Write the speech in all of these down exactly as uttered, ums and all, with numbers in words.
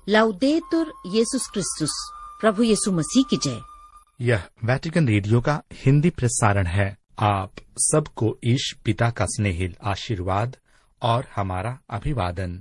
लाउदेतुर येसुस क्रिस्तुस, प्रभु यीशु मसीह की जय। यह वेटिकन रेडियो का हिंदी प्रसारण है। आप सबको ईश पिता का स्नेहिल आशीर्वाद और हमारा अभिवादन।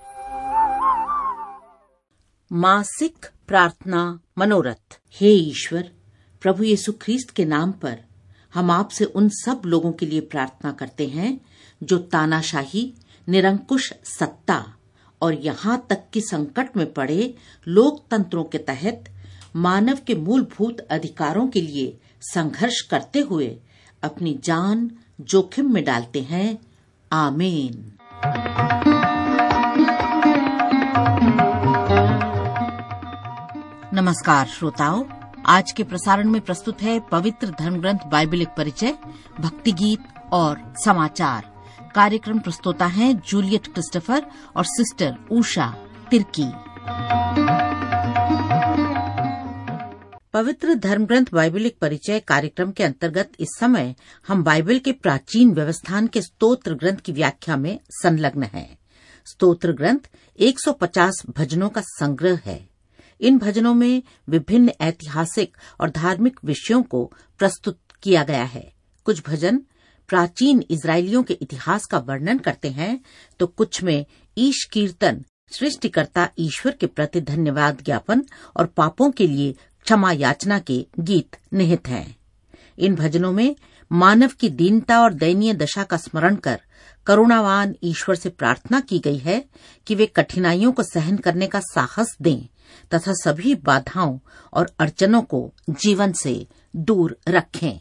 मासिक प्रार्थना मनोरथ। हे ईश्वर, प्रभु यीशु ख्रीस्त के नाम पर हम आपसे उन सब लोगों के लिए प्रार्थना करते हैं जो तानाशाही, निरंकुश सत्ता और यहाँ तक कि संकट में पड़े लोकतंत्रों के तहत मानव के मूलभूत अधिकारों के लिए संघर्ष करते हुए अपनी जान जोखिम में डालते हैं। आमीन। नमस्कार श्रोताओं, आज के प्रसारण में प्रस्तुत है पवित्र धर्मग्रंथ बाइबल एक परिचय, भक्ति गीत और समाचार। कार्यक्रम प्रस्तुता हैं जूलियट क्रिस्टोफर और सिस्टर उषा तिर्की। पवित्र धर्मग्रंथ बाइबल एक परिचय कार्यक्रम के अंतर्गत इस समय हम बाइबल के प्राचीन व्यवस्थान के स्तोत्र ग्रंथ की व्याख्या में संलग्न हैं। स्तोत्र ग्रंथ एक सौ पचास भजनों का संग्रह है। इन भजनों में विभिन्न ऐतिहासिक और धार्मिक विषयों को प्रस्तुत किया गया है। कुछ भजन प्राचीन इजरायलियों के इतिहास का वर्णन करते हैं, तो कुछ में ईश कीर्तन, सृष्टिकर्ता ईश्वर के प्रति धन्यवाद ज्ञापन और पापों के लिए क्षमा याचना के गीत निहित हैं। इन भजनों में मानव की दीनता और दयनीय दशा का स्मरण कर करुणावान ईश्वर से प्रार्थना की गई है कि वे कठिनाइयों को सहन करने का साहस दें तथा सभी बाधाओं और अड़चनों को जीवन से दूर रखें।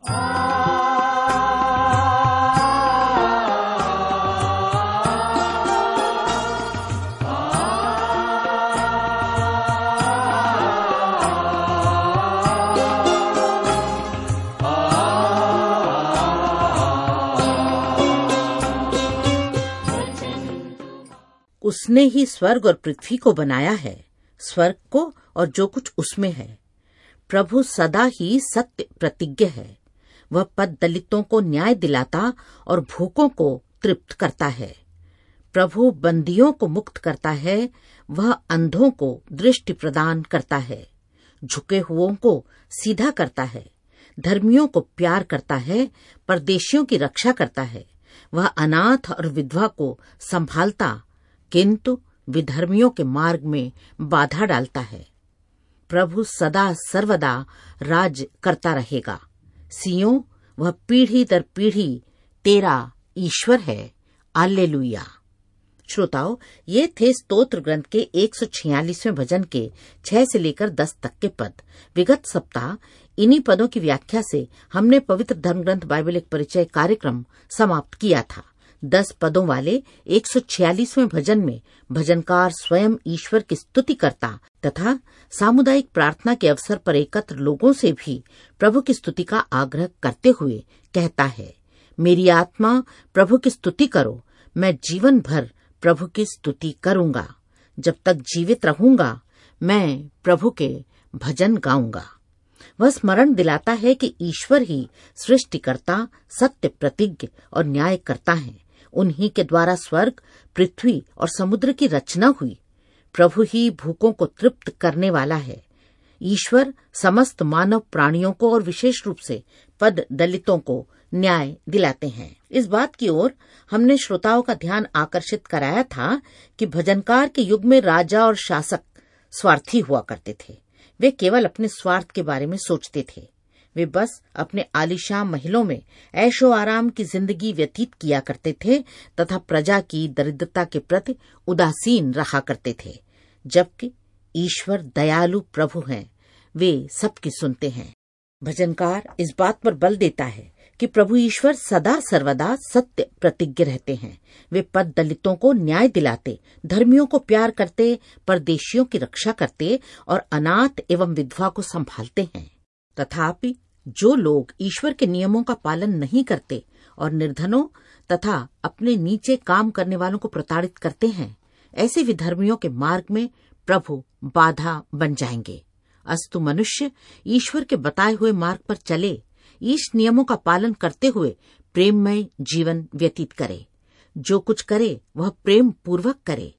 उसने ही स्वर्ग और पृथ्वी को बनाया है, स्वर्ग को और जो कुछ उसमें है। प्रभु सदा ही सत्य प्रतिज्ञ है। वह पद दलितों को न्याय दिलाता और भूखों को तृप्त करता है। प्रभु बंदियों को मुक्त करता है। वह अंधों को दृष्टि प्रदान करता है, झुके हुओं को सीधा करता है, धर्मियों को प्यार करता है, परदेशियों की रक्षा करता है। वह अनाथ और विधवा को संभालता, किंतु विधर्मियों के मार्ग में बाधा डालता है। प्रभु सदा सर्वदा राज करता रहेगा। सियों, वह पीढ़ी दर पीढ़ी तेरा ईश्वर है। alleluia। श्रोताओं, ये थे स्तोत्र ग्रंथ के एक सौ छियालीसवें भजन के छह से लेकर दस तक के पद। विगत सप्ताह इन्हीं पदों की व्याख्या से हमने पवित्र धर्मग्रंथ बाइबल एक परिचय कार्यक्रम समाप्त किया था। दस पदों वाले एक सौ छियालीसवें भजन में भजनकार स्वयं ईश्वर की स्तुति करता तथा सामुदायिक प्रार्थना के अवसर पर एकत्र लोगों से भी प्रभु की स्तुति का आग्रह करते हुए कहता है, मेरी आत्मा प्रभु की स्तुति करो, मैं जीवन भर प्रभु की स्तुति करूंगा। जब तक जीवित रहूंगा मैं प्रभु के भजन गाऊंगा। वह स्मरण दिलाता है कि ईश्वर ही सृष्टिकर्ता, सत्य प्रतिज्ञ और न्याय करता है। उन्हीं के द्वारा स्वर्ग, पृथ्वी और समुद्र की रचना हुई। प्रभु ही भूखों को तृप्त करने वाला है। ईश्वर समस्त मानव प्राणियों को और विशेष रूप से पद दलितों को न्याय दिलाते हैं। इस बात की ओर हमने श्रोताओं का ध्यान आकर्षित कराया था कि भजनकार के युग में राजा और शासक स्वार्थी हुआ करते थे। वे केवल अपने स्वार्थ के बारे में सोचते थे। वे बस अपने आलीशान महलों में ऐशो आराम की जिंदगी व्यतीत किया करते थे तथा प्रजा की दरिद्रता के प्रति उदासीन रहा करते थे। जबकि ईश्वर दयालु प्रभु हैं, वे सबकी सुनते हैं। भजनकार इस बात पर बल देता है कि प्रभु ईश्वर सदा सर्वदा सत्य प्रतिज्ञ रहते हैं। वे पद दलितों को न्याय दिलाते, धर्मियों को प्यार करते, परदेशियों की रक्षा करते और अनाथ एवं विधवा को संभालते हैं। तथापि जो लोग ईश्वर के नियमों का पालन नहीं करते और निर्धनों तथा अपने नीचे काम करने वालों को प्रताड़ित करते हैं, ऐसे विधर्मियों के मार्ग में प्रभु बाधा बन जाएंगे। अस्तु मनुष्य ईश्वर के बताए हुए मार्ग पर चले, ईश नियमों का पालन करते हुए प्रेममय जीवन व्यतीत करे। जो कुछ करे वह प्रेम पूर्वक करे।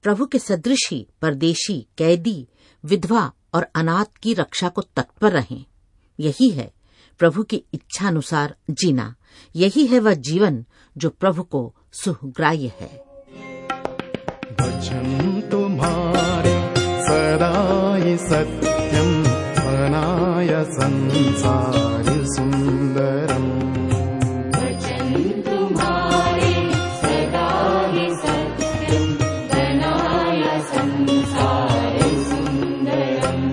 प्रभु के सदृश ही परदेशी, कैदी, विधवा और अनाथ की रक्षा को तत्पर रहें। यही है प्रभु की इच्छा अनुसार जीना। यही है वह जीवन जो प्रभु को सुहग्राह्य है। वचन तुम्हारे सदा ही सत्यम, बनाय संसार सुंदरम। वचन तुम्हारे सदा ही सत्यम, बनाय संसार सुंदरम।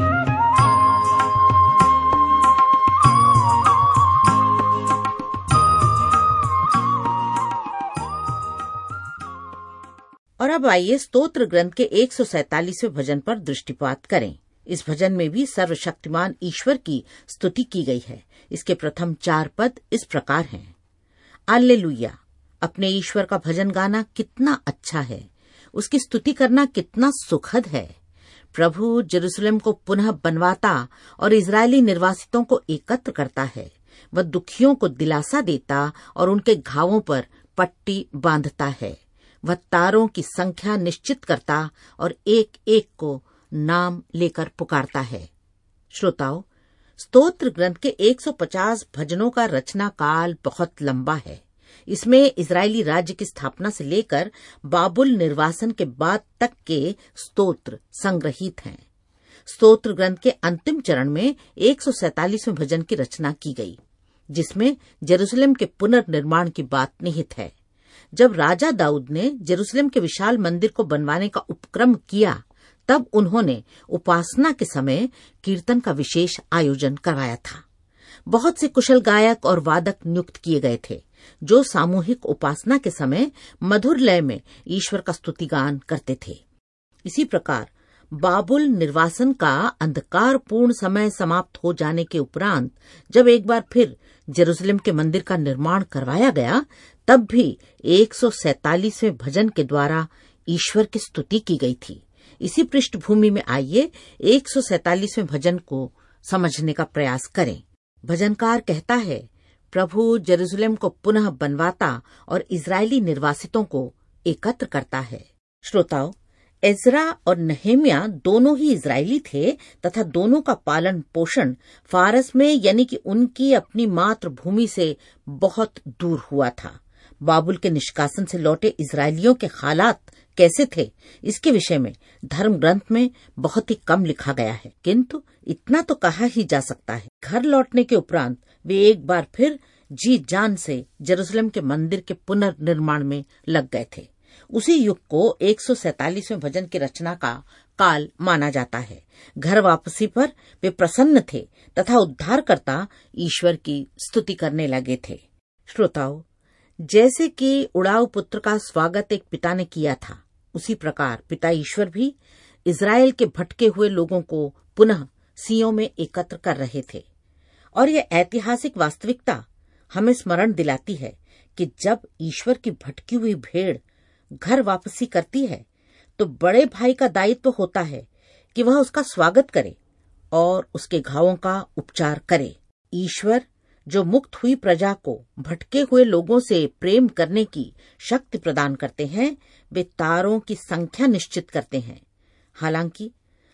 और अब आइए स्तोत्र ग्रंथ के एक सौ सैतालीसवें भजन पर दृष्टिपात करें। इस भजन में भी सर्वशक्तिमान ईश्वर की स्तुति की गई है। इसके प्रथम चार पद इस प्रकार हैं। alleluia, अपने ईश्वर का भजन गाना कितना अच्छा है, उसकी स्तुति करना कितना सुखद है। प्रभु जेरूसलम को पुनः बनवाता और इजरायली निर्वासितों को एकत्र करता है। वह दुखियों को दिलासा देता और उनके घावों पर पट्टी बांधता है। वह तारों की संख्या निश्चित करता और एक एक को नाम लेकर पुकारता है। श्रोताओं, स्तोत्र ग्रंथ के एक सौ पचास भजनों का रचना काल बहुत लंबा है। इसमें इजरायली राज्य की स्थापना से लेकर बाबुल निर्वासन के बाद तक के स्तोत्र संग्रहित हैं। स्तोत्र ग्रंथ के अंतिम चरण में एक सौ सैतालीसवें भजन की रचना की गई, जिसमें जेरूसलम के पुनर्निर्माण की बात निहित है। जब राजा दाऊद ने जेरूसलम के विशाल मंदिर को बनवाने का उपक्रम किया, तब उन्होंने उपासना के समय कीर्तन का विशेष आयोजन करवाया था। बहुत से कुशल गायक और वादक नियुक्त किए गए थे, जो सामूहिक उपासना के समय मधुर लय में ईश्वर का स्तुतिगान करते थे। इसी प्रकार बाबुल निर्वासन का अंधकारपूर्ण समय समाप्त हो जाने के उपरांत जब एक बार फिर जेरूसलम के मंदिर का निर्माण करवाया गया, तब भी एक सौ सैतालीसवें भजन के द्वारा ईश्वर की स्तुति की गई थी। इसी पृष्ठभूमि में आइए एक सौ सैतालीसवें भजन को समझने का प्रयास करें। भजनकार कहता है, प्रभु जेरूसलम को पुनः बनवाता और इजरायली निर्वासितों को एकत्र करता है। श्रोताओं, एजरा और नहेमिया दोनों ही इजरायली थे तथा दोनों का पालन पोषण फारस में यानी कि उनकी अपनी मातृभूमि से बहुत दूर हुआ था। बाबुल के निष्कासन से लौटे इजरायलियों के हालात कैसे थे, इसके विषय में धर्म ग्रंथ में बहुत ही कम लिखा गया है, किंतु इतना तो कहा ही जा सकता है, घर लौटने के उपरांत वे एक बार फिर जी जान से जेरूसलम के मंदिर के पुनर्निर्माण में लग गए थे। उसी युग को एक सौ सैतालीसवें भजन की रचना का काल माना जाता है। घर वापसी पर वे प्रसन्न थे तथा उद्धारकर्ता ईश्वर की स्तुति करने लगे थे। श्रोताओं, जैसे कि उड़ाऊ पुत्र का स्वागत एक पिता ने किया था, उसी प्रकार पिता ईश्वर भी इजराइल के भटके हुए लोगों को पुनः सियों में एकत्र कर रहे थे। और यह ऐतिहासिक वास्तविकता हमें स्मरण दिलाती है कि जब ईश्वर की भटकी हुई भेड़ घर वापसी करती है, तो बड़े भाई का दायित्व होता है कि वह उसका स्वागत करे और उसके घावों का उपचार करे। ईश्वर जो मुक्त हुई प्रजा को भटके हुए लोगों से प्रेम करने की शक्ति प्रदान करते हैं, वे तारों की संख्या निश्चित करते हैं। हालांकि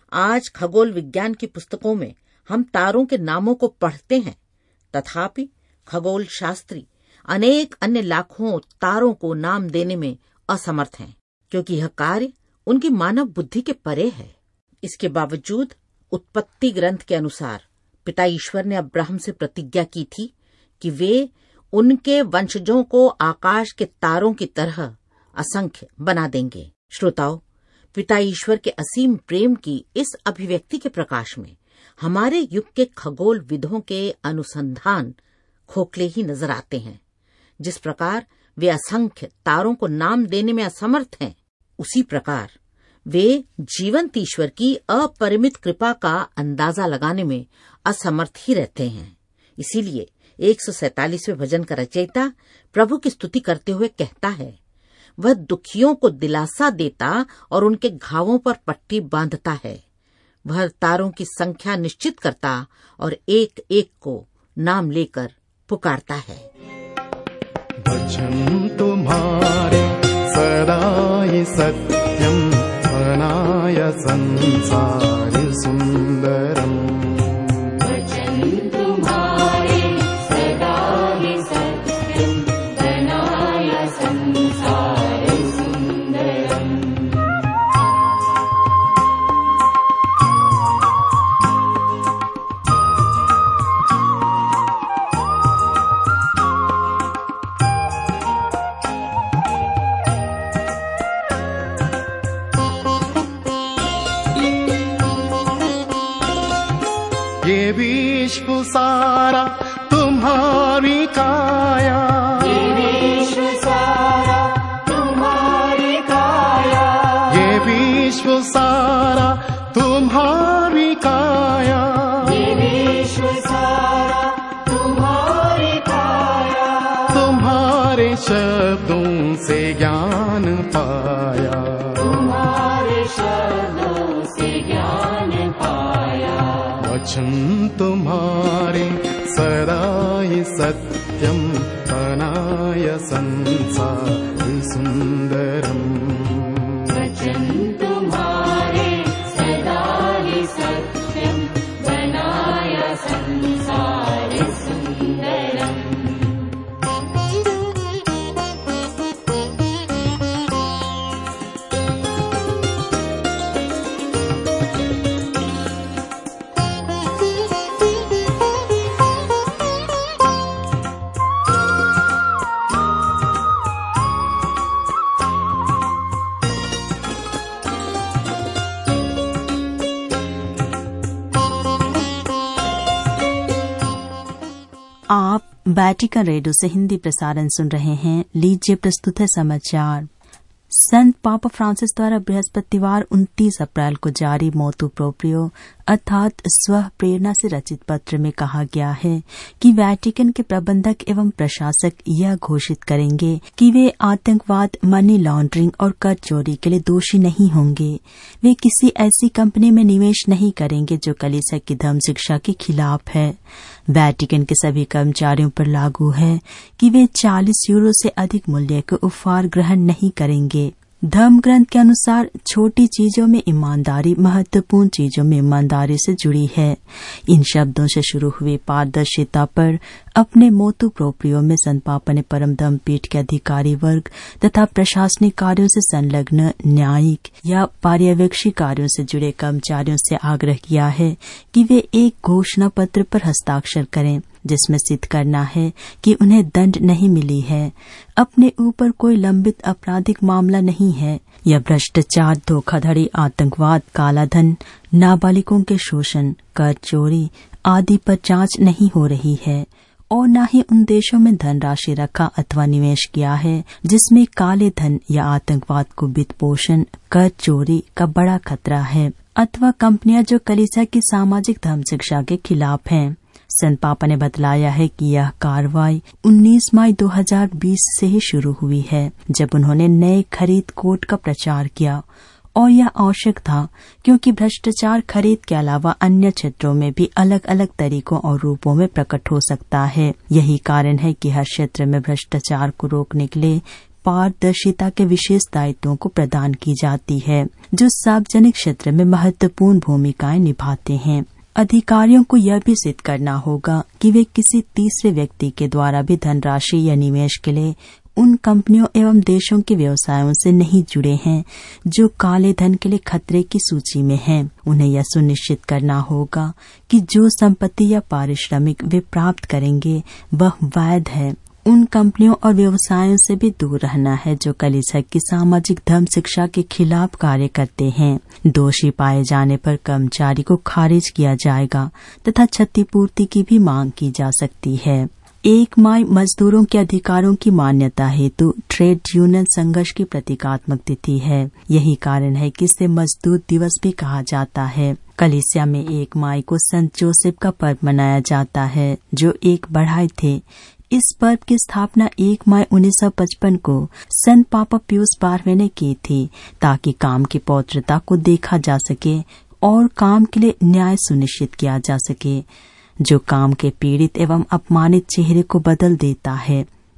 आज खगोल विज्ञान की पुस्तकों में हम तारों के नामों को पढ़ते हैं, तथापि खगोल शास्त्री अनेक अन्य लाखों तारों को नाम देने में असमर्थ हैं, क्योंकि यह कार्य उनकी मानव बुद्धि के परे है। इसके बावजूद उत्पत्ति ग्रंथ के अनुसार पिता ईश्वर ने अब्राहम से प्रतिज्ञा की थी कि वे उनके वंशजों को आकाश के तारों की तरह असंख्य बना देंगे। श्रोताओं, पिता ईश्वर के असीम प्रेम की इस अभिव्यक्ति के प्रकाश में हमारे युग के खगोल विदों के अनुसंधान खोखले ही नजर आते हैं। जिस प्रकार वे असंख्य तारों को नाम देने में असमर्थ हैं, उसी प्रकार वे जीवंत ईश्वर की अपरिमित कृपा का अंदाजा लगाने में असमर्थ ही रहते हैं। इसीलिए एक सौ सैतालीसवें भजन का रचयिता प्रभु की स्तुति करते हुए कहता है, वह दुखियों को दिलासा देता और उनके घावों पर पट्टी बांधता है। वह तारों की संख्या निश्चित करता और एक एक को नाम लेकर पुकारता है। वचन तुम्हारे सदा ही सत्य, सत्यं वनाय संसार सुंदरम। वचन तुम्हारे सदा ही सत्यम बनाय संसार सुंदरम। ये विश्व सारा तुम्हारी काया, ये विश्व सारा तुम्हारी काया, ये विश्व सारा तुम्हारी काया, ये विश्व सारा तुम्हारी काया। तुम्हारे शब्दों से ज्ञान पाया, तुम्हारे शब्दों से ज्ञान पाया। वचन तुम्हारे सदा ही सत्यम बनाय संसार सुंदरम। वचन तुम्हारे सदा ही सत्यम बनाय संसार सुंदरम। आप वैटिकन रेडियो से हिंदी प्रसारण सुन रहे हैं। लीजिए प्रस्तुत है समाचार। संत पापा फ्रांसिस द्वारा बृहस्पतिवार उनतीस अप्रैल को जारी मोतु प्रोप्रियो अर्थात स्व प्रेरणा से रचित पत्र में कहा गया है कि वैटिकन के प्रबंधक एवं प्रशासक यह घोषित करेंगे कि वे आतंकवाद, मनी लॉन्ड्रिंग और कर चोरी के लिए दोषी नहीं होंगे। वे किसी ऐसी कंपनी में निवेश नहीं करेंगे जो कलीसिया की धर्म शिक्षा के खिलाफ है। वैटिकन के सभी कर्मचारियों पर लागू है कि वे चालीस यूरो से अधिक मूल्य के उपहार ग्रहण नहीं करेंगे। धर्म ग्रंथ के अनुसार छोटी चीजों में ईमानदारी महत्वपूर्ण चीजों में ईमानदारी से जुड़ी है। इन शब्दों से शुरू हुई पारदर्शिता पर अपने मोतु प्रोप्रियो में संत पापा ने परम धर्म पीठ के अधिकारी वर्ग तथा प्रशासनिक कार्यों से संलग्न न्यायिक या पर्यवेक्षी कार्यों से जुड़े कर्मचारियों से आग्रह किया है कि वे एक घोषणा पत्र पर हस्ताक्षर करें जिसमें सिद्ध करना है कि उन्हें दंड नहीं मिली है, अपने ऊपर कोई लंबित आपराधिक मामला नहीं है या भ्रष्टाचार, धोखाधड़ी, आतंकवाद, कालाधन, नाबालिगों के शोषण, कर चोरी आदि पर जांच नहीं हो रही है और न ही उन देशों में धनराशि रखा अथवा निवेश किया है जिसमें काले धन या आतंकवाद को वित्त पोषण, कर चोरी का बड़ा खतरा है अथवा कंपनियां जो कलीसिया की सामाजिक धर्म शिक्षा के खिलाफ हैं। संत पापा ने बतलाया है कि यह कार्रवाई उन्नीस मई दो हज़ार बीस से ही शुरू हुई है जब उन्होंने नए खरीद कोड का प्रचार किया और यह आवश्यक था क्योंकि भ्रष्टाचार खरीद के अलावा अन्य क्षेत्रों में भी अलग अलग तरीकों और रूपों में प्रकट हो सकता है। यही कारण है कि हर क्षेत्र में भ्रष्टाचार को रोकने के लिए पारदर्शिता के विशेष दायित्वों को प्रदान की जाती है जो सार्वजनिक क्षेत्र में महत्वपूर्ण भूमिकाएं निभाते हैं। अधिकारियों को यह भी सिद्ध करना होगा कि वे किसी तीसरे व्यक्ति के द्वारा भी धनराशि या निवेश के लिए उन कंपनियों एवं देशों के व्यवसायों से नहीं जुड़े हैं जो काले धन के लिए खतरे की सूची में हैं। उन्हें यह सुनिश्चित करना होगा कि जो संपत्ति या पारिश्रमिक वे प्राप्त करेंगे वह वैध है। उन कंपनियों और व्यवसायों से भी दूर रहना है जो कलीसिया की सामाजिक धर्म शिक्षा के खिलाफ कार्य करते हैं। दोषी पाए जाने पर कर्मचारी को खारिज किया जाएगा तथा क्षतिपूर्ति की भी मांग की जा सकती है। एक मई मजदूरों के अधिकारों की मान्यता हेतु ट्रेड यूनियन संघर्ष की प्रतीकात्मक तिथि है। यही कारण है कि इसे मजदूर दिवस भी कहा जाता है। कलीसिया में एक मई को संत जोसेफ का पर्व मनाया जाता है जो एक बढ़ाई थे। इस पर्व की स्थापना एक मई उन्नीस सौ पचपन को संत पापा पियूस बारहवें ने की थी ताकि काम की पौत्रता को देखा जा सके और काम के लिए न्याय सुनिश्चित किया जा सके जो काम के पीड़ित एवं अपमानित चेहरे को बदल देता है।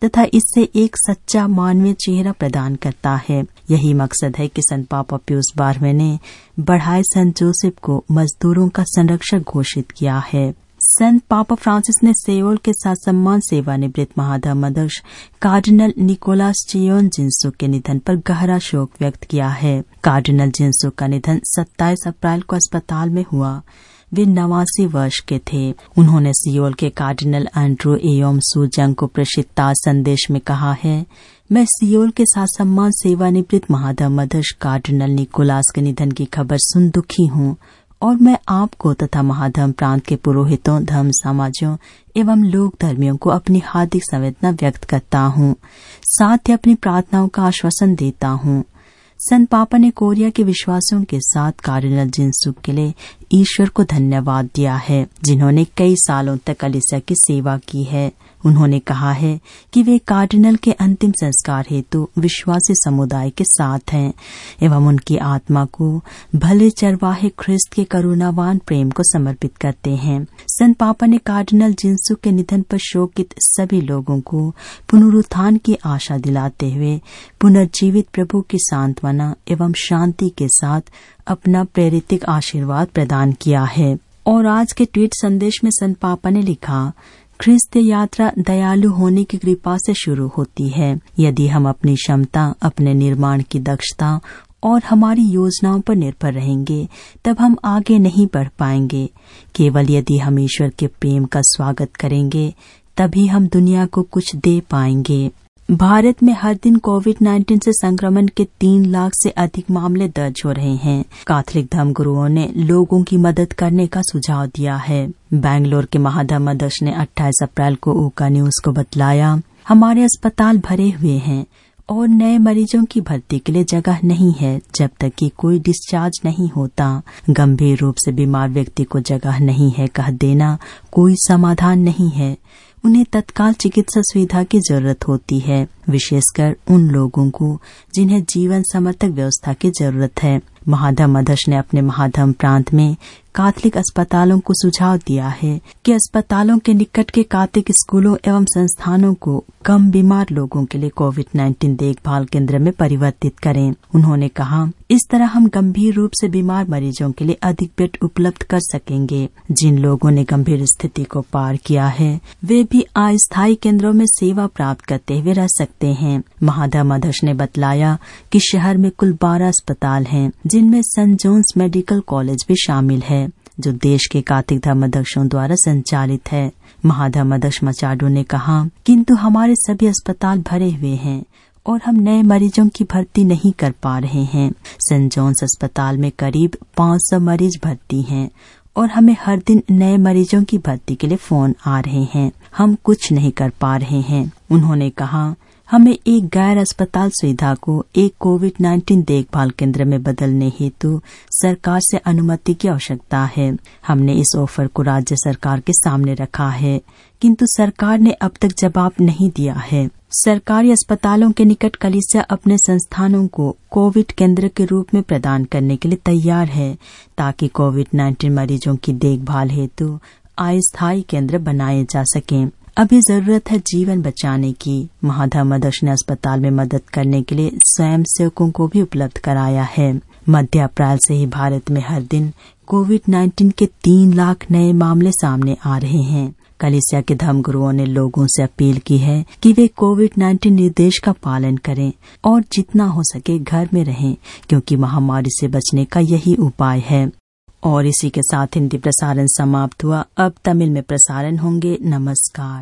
तथा इससे एक सच्चा मानवीय चेहरा प्रदान करता है। यही मकसद है कि संत पापा पियुस बारहवें ने बढ़ाए संत जोसेफ को मजदूरों का संरक्षक घोषित किया है। संत पापा फ्रांसिस ने सेओल के साथ सम्मान सेवानिवृत्त महाधर्म अध्यक्ष कार्डिनल निकोलास चियोन जिनसुक के निधन पर गहरा शोक व्यक्त किया है। कार्डिनल जिनसुक का निधन सत्ताईस अप्रैल को अस्पताल में हुआ। वे नवासी वर्ष के थे। उन्होंने सियोल के कार्डिनल एंड्रू एयोम सूजंग को प्रेषित ताज संदेश में कहा है, मैं सियोल के साथ सम्मान सेवानिवृत्त महाधर्म अध्यक्ष कार्डिनल निकोलास के निधन की खबर सुन दुखी हूँ और मैं आपको तथा महाधर्म प्रांत के पुरोहितों, धर्म समाजों एवं लोक धर्मियों को अपनी हार्दिक संवेदना व्यक्त करता हूँ। साथ ही अपनी प्रार्थनाओं का आश्वासन देता हूँ। संत पापा ने कोरिया के विश्वासियों के साथ कार्डिनल जिनसुक के लिए ईश्वर को धन्यवाद दिया है, जिन्होंने कई सालों तक कलीसिया की सेवा की है। उन्होंने कहा है कि वे कार्डिनल के अंतिम संस्कार हेतु विश्वासी समुदाय के साथ हैं एवं उनकी आत्मा को भले चरवाहे ख्रिस्त के करुणावान प्रेम को समर्पित करते हैं। संत पापा ने कार्डिनल जिनसुक के निधन पर शोकित सभी लोगों को पुनरुत्थान की आशा दिलाते हुए पुनर्जीवित प्रभु की सांत्वना एवं शांति के साथ अपना प्रेरितिक आशीर्वाद प्रदान किया है। और आज के ट्वीट संदेश में संत पापा ने लिखा, ख्रिस्त यात्रा दयालु होने की कृपा से शुरू होती है। यदि हम अपनी क्षमता, अपने निर्माण की दक्षता और हमारी योजनाओं पर निर्भर रहेंगे तब हम आगे नहीं बढ़ पाएंगे। केवल यदि हम ईश्वर के प्रेम का स्वागत करेंगे तभी हम दुनिया को कुछ दे पाएंगे। भारत में हर दिन कोविड नाइन्टीन से संक्रमण के तीन लाख से अधिक मामले दर्ज हो रहे हैं। कैथोलिक धर्मगुरुओं ने लोगों की मदद करने का सुझाव दिया है। बेंगलोर के महाधर्म अध्यक्ष ने अट्ठाईस अप्रैल को ओका न्यूज को बतलाया, हमारे अस्पताल भरे हुए हैं और नए मरीजों की भर्ती के लिए जगह नहीं है जब तक कि कोई डिस्चार्ज नहीं होता। गंभीर रूप से बीमार व्यक्ति को जगह नहीं है कह देना कोई समाधान नहीं है। उन्हें तत्काल चिकित्सा सुविधा की जरूरत होती है, विशेषकर उन लोगों को जिन्हें जीवन समर्थक व्यवस्था की जरूरत है। महाधर्म अध्यक्ष ने अपने महाधर्म प्रांत में कैथोलिक अस्पतालों को सुझाव दिया है कि अस्पतालों के निकट के कैथोलिक स्कूलों एवं संस्थानों को कम बीमार लोगों के लिए कोविड नाइन्टीन देखभाल केंद्र में परिवर्तित करें। उन्होंने कहा, इस तरह हम गंभीर रूप से बीमार मरीजों के लिए अधिक बेड उपलब्ध कर सकेंगे। जिन लोगों ने गंभीर स्थिति को पार किया है वे भी अस्थायी केंद्रों में सेवा प्राप्त करते हुए रह सकते हैं। महाधर्म अध्यक्ष ने बतलाया कि शहर में कुल बारह अस्पताल हैं, जिनमें सेंट जॉन्स मेडिकल कॉलेज भी शामिल है, जो देश के कैथोलिक धर्माध्यक्षों द्वारा संचालित है। महाधर्म अध्यक्ष मचाडो ने कहा, किंतु हमारे सभी अस्पताल भरे हुए हैं और हम नए मरीजों की भर्ती नहीं कर पा रहे हैं। सेंट जॉन्स अस्पताल में करीब पाँच सौ मरीज भर्ती हैं और हमें हर दिन नए मरीजों की भर्ती के लिए फोन आ रहे हैं। हम कुछ नहीं कर पा रहे हैं। उन्होंने कहा, हमें एक गैर अस्पताल सुविधा को एक कोविड नाइन्टीन देखभाल केंद्र में बदलने हेतु सरकार से अनुमति की आवश्यकता है। हमने इस ऑफर को राज्य सरकार के सामने रखा है, किंतु सरकार ने अब तक जवाब नहीं दिया है। सरकारी अस्पतालों के निकट कलीसिया अपने संस्थानों को कोविड केंद्र के रूप में प्रदान करने के लिए तैयार है, ताकि कोविड नाइन्टीन मरीजों की देखभाल हेतु अस्थायी केंद्र बनाए जा सकें। अभी जरूरत है जीवन बचाने की। महाधर्म अध्यक्ष ने अस्पताल में मदद करने के लिए स्वयं सेवकों को भी उपलब्ध कराया है। मध्य अप्रैल से ही भारत में हर दिन कोविड नाइन्टीन के तीन लाख नए मामले सामने आ रहे हैं। कलीसिया के धर्मगुरुओं ने लोगों से अपील की है कि वे कोविड नाइन्टीन निर्देश का पालन करें और जितना हो सके घर में रहें, क्योंकि महामारी से बचने का यही उपाय है। और इसी के साथ हिंदी प्रसारण समाप्त हुआ। अब तमिल में प्रसारण होंगे। नमस्कार।